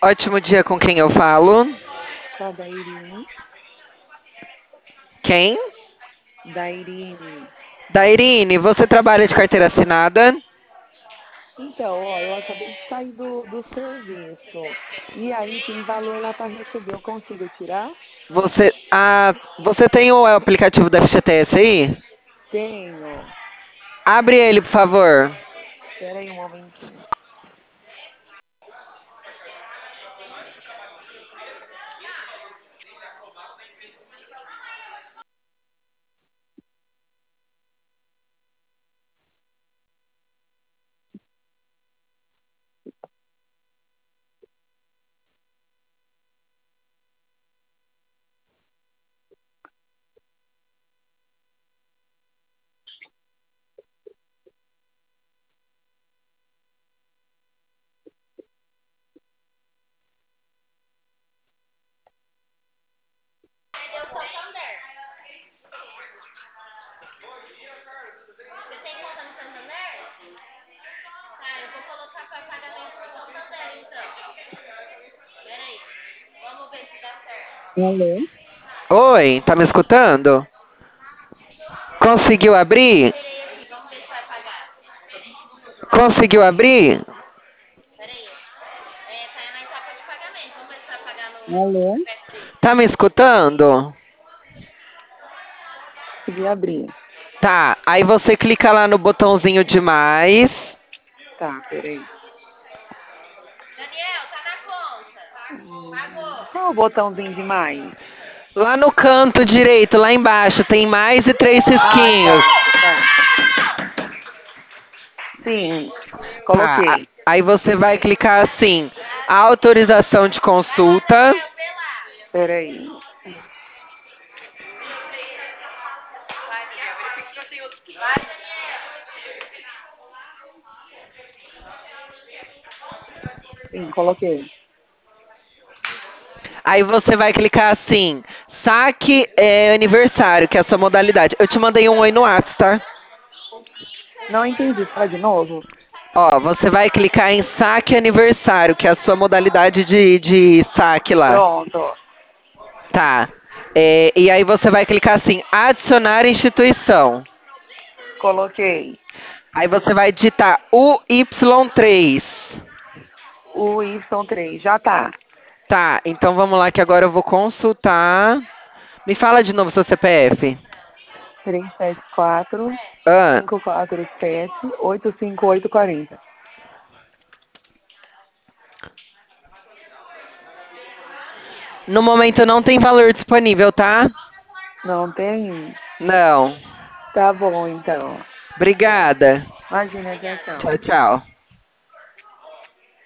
Ótimo dia, com quem eu falo? Com a Dairine. Quem? Dairine. Dairine, você trabalha de carteira assinada? Então, ó, eu acabei de sair do serviço. E aí tem valor lá para receber. Eu consigo tirar? Você tem o aplicativo da FGTS aí? Tenho. Abre ele, por favor. Espera aí um momentinho. Alô? Oi, tá me escutando? Conseguiu abrir? Conseguiu abrir? Alô? Tá me escutando? Consegui abrir. Tá, aí você clica lá no botãozinho de mais. Tá, peraí. Qual é o botãozinho de mais? Lá no canto direito, lá embaixo, tem mais e três Ah, risquinhos. tá, tá. Sim, Tá, coloquei. aí você vai clicar assim, autorização de consulta. Peraí. Sim, coloquei. Aí você vai clicar assim, saque aniversário, que é a sua modalidade. Eu te mandei um oi no WhatsApp, tá? Não entendi. Fala de novo. Ó, você vai clicar em saque aniversário, que é a sua modalidade de saque lá. Pronto. Tá. E aí você vai clicar assim, adicionar instituição. Coloquei. Aí você vai digitar UY3. O Y3 já tá. Tá, então vamos lá que agora eu vou consultar. Me fala de novo seu CPF. 374 Ah, 547 85840. no momento não tem valor disponível, tá? Não tem? Não. Tá bom, então. Obrigada. Imagina, tchau, Tchau, tchau. tchau.